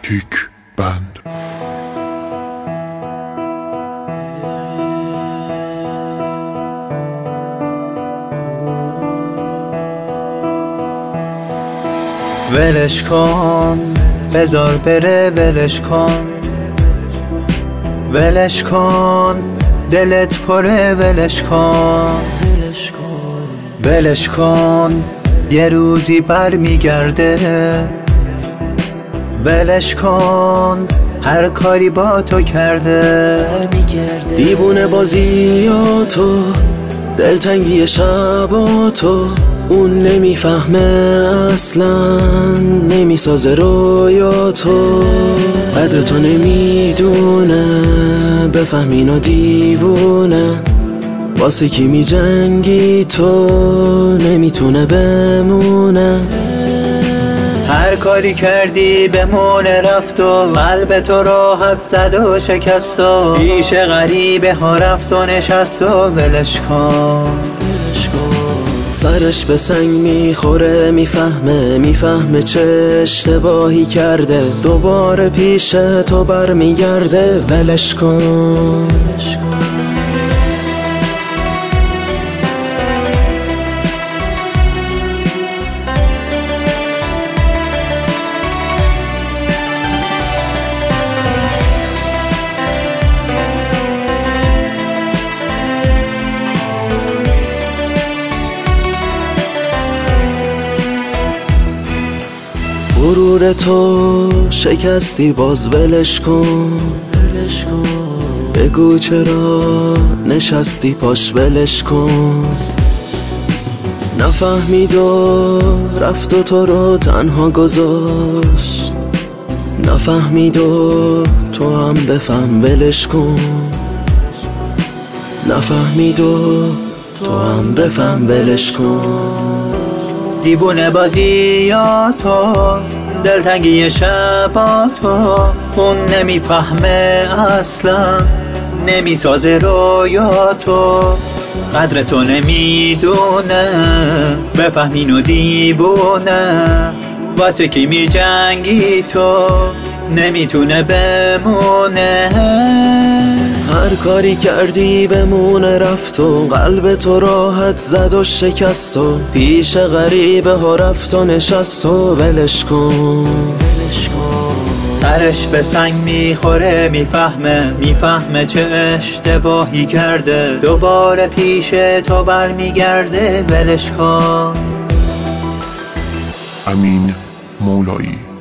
کیک بند. ولش کن بذار بره، ولش کن ولش کن، دلت پره، ولش کن ولش کن، یه روزی بر میگرده. ولش کن هر کاری با تو کرده. دیوونه بازیاتو، دلتنگی شباتو، اون نمیفهمه اصلا، نمیسازه رویاتو، قدر تو نمیدونه، بفهم اینو دیوونه، واسه کی میجنگی تو، نمیتونه بمونه. هر کاری کردی بمونه رفت و قلب تو راحت زد و شکست و پیش غریبه ها رفت و نشست و ولش کن. سرش به سنگ میخوره، میفهمه چه اشتباهی کرده، دوباره پیش تو برمیگرده. ولش کن. غرور تو شکستی باز، ولش کن. بگو چرا نشستی پاش، ولش کن. نفهمید و رفت و تو رو تنها گذاشت، نفهمید و تو هم بفهم، ولش کن. نفهمید و تو هم بفهم، ولش کن. دیوونه بازیاتو، دلتنگی شباتو، اون نمیفهمه اصلا، نمیسازه رویاتو، قدر تو نمیدونه، بفهم اینو دیوونه، واسه کی میجنگی تو، نمیتونه بمونه. هر کاری کردی بمونه رفت و قلب تو راحت زد و شکست و پیش غریبه ها رفت و نشست و ولش کن. سرش به سنگ میخوره، میفهمه چه اشتباهی کرده، دوباره پیش تو برمیگرده. ولش کن. امین مولایی.